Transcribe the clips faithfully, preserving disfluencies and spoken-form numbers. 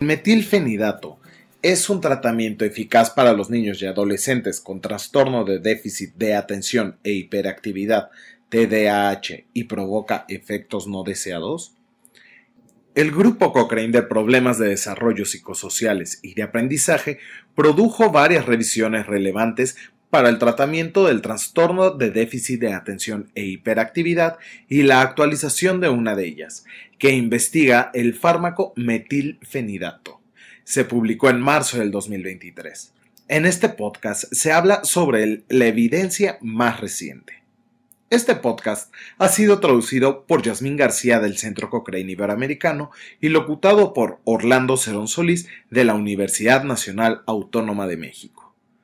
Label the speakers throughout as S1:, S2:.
S1: Metilfenidato es un tratamiento eficaz para los niños y adolescentes con trastorno de déficit de atención e hiperactividad T D A H y provoca efectos no deseados. El Grupo Cochrane de Problemas de Desarrollo Psicosociales y de Aprendizaje produjo varias revisiones relevantes para el tratamiento del trastorno de déficit de atención e hiperactividad y la actualización de una de ellas, que investiga el fármaco metilfenidato. Se publicó en marzo del dos mil veintitrés. En este podcast se habla sobre el, la evidencia más reciente. Este podcast ha sido traducido por Yasmín García del Centro Cochrane Iberoamericano y locutado por Orlando Cerón Solís de la Universidad Nacional Autónoma de México.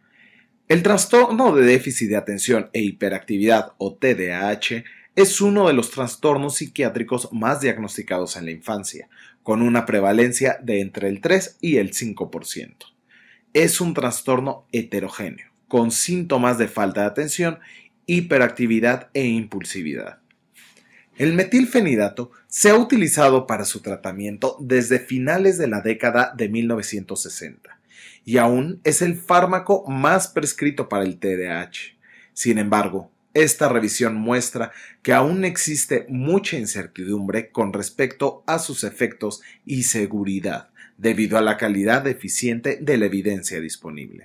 S1: El trastorno de déficit de atención e hiperactividad o T D A H es uno de los trastornos psiquiátricos más diagnosticados en la infancia, con una prevalencia de entre el tres y el cinco por ciento. Es un trastorno heterogéneo, con síntomas de falta de atención, hiperactividad e impulsividad. El metilfenidato se ha utilizado para su tratamiento desde finales de la década de mil novecientos sesenta y aún es el fármaco más prescrito para el T D A H. Sin embargo, esta revisión muestra que aún existe mucha incertidumbre con respecto a sus efectos y seguridad, debido a la calidad deficiente de la evidencia disponible.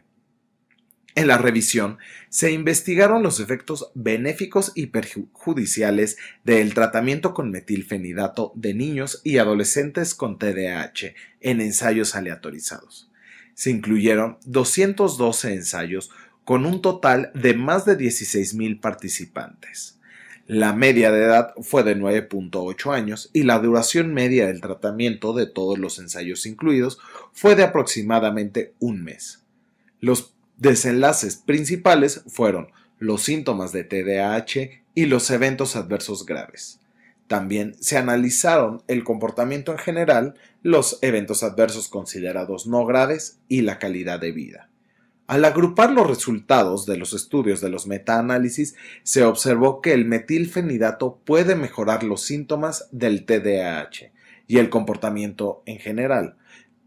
S1: En la revisión se investigaron los efectos benéficos y perjudiciales del tratamiento con metilfenidato de niños y adolescentes con T D A H en ensayos aleatorizados. Se incluyeron doscientos doce ensayos con un total de más de dieciséis mil participantes. La media de edad fue de nueve punto ocho años y la duración media del tratamiento de todos los ensayos incluidos fue de aproximadamente un mes. Los desenlaces principales fueron los síntomas de T D A H y los eventos adversos graves. También se analizaron el comportamiento en general, los eventos adversos considerados no graves y la calidad de vida. Al agrupar los resultados de los estudios de los metaanálisis, se observó que el metilfenidato puede mejorar los síntomas del T D A H y el comportamiento en general.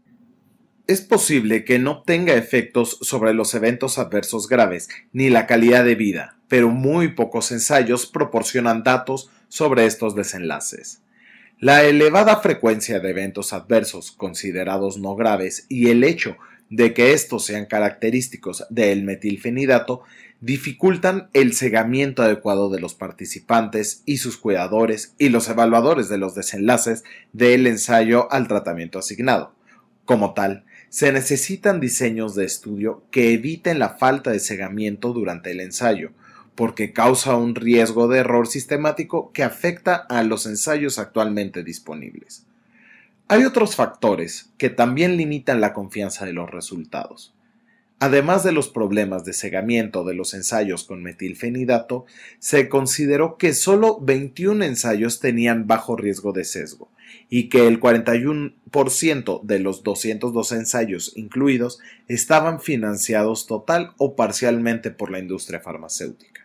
S1: Es posible que no tenga efectos sobre los eventos adversos graves ni la calidad de vida, pero muy pocos ensayos proporcionan datos sobre estos desenlaces. La elevada frecuencia de eventos adversos considerados no graves y el hecho de que estos sean característicos del metilfenidato dificultan el seguimiento adecuado de los participantes y sus cuidadores y los evaluadores de los desenlaces del ensayo al tratamiento asignado. Como tal, se necesitan diseños de estudio que eviten la falta de seguimiento durante el ensayo, porque causa un riesgo de error sistemático que afecta a los ensayos actualmente disponibles. Hay otros factores que también limitan la confianza de los resultados. Además de los problemas de seguimiento de los ensayos con metilfenidato, se consideró que solo veintiún ensayos tenían bajo riesgo de sesgo y que el cuarenta y uno por ciento de los doscientos dos ensayos incluidos estaban financiados total o parcialmente por la industria farmacéutica.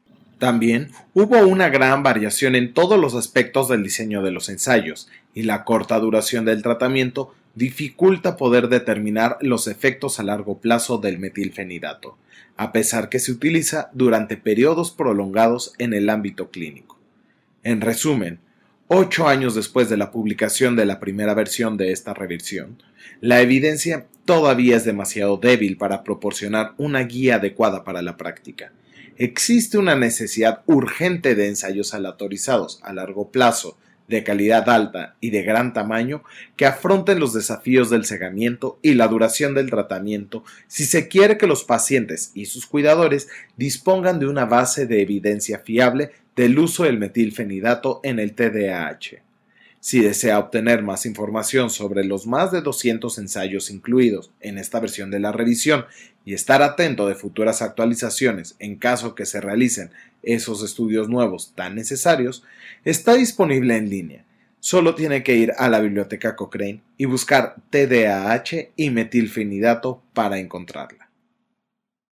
S1: También hubo una gran variación en todos los aspectos del diseño de los ensayos, y la corta duración del tratamiento dificulta poder determinar los efectos a largo plazo del metilfenidato, a pesar que se utiliza durante periodos prolongados en el ámbito clínico. En resumen, ocho años después de la publicación de la primera versión de esta revisión, la evidencia todavía es demasiado débil para proporcionar una guía adecuada para la práctica. Existe una necesidad urgente de ensayos aleatorizados a largo plazo, de calidad alta y de gran tamaño que afronten los desafíos del seguimiento y la duración del tratamiento si se quiere que los pacientes y sus cuidadores dispongan de una base de evidencia fiable del uso del metilfenidato en el T D A H. Si desea obtener más información sobre los más de doscientos ensayos incluidos en esta versión de la revisión y estar atento de futuras actualizaciones en caso que se realicen esos estudios nuevos tan necesarios, está disponible en línea. Solo tiene que ir a la Biblioteca Cochrane y buscar T D A H y metilfenidato para encontrarla.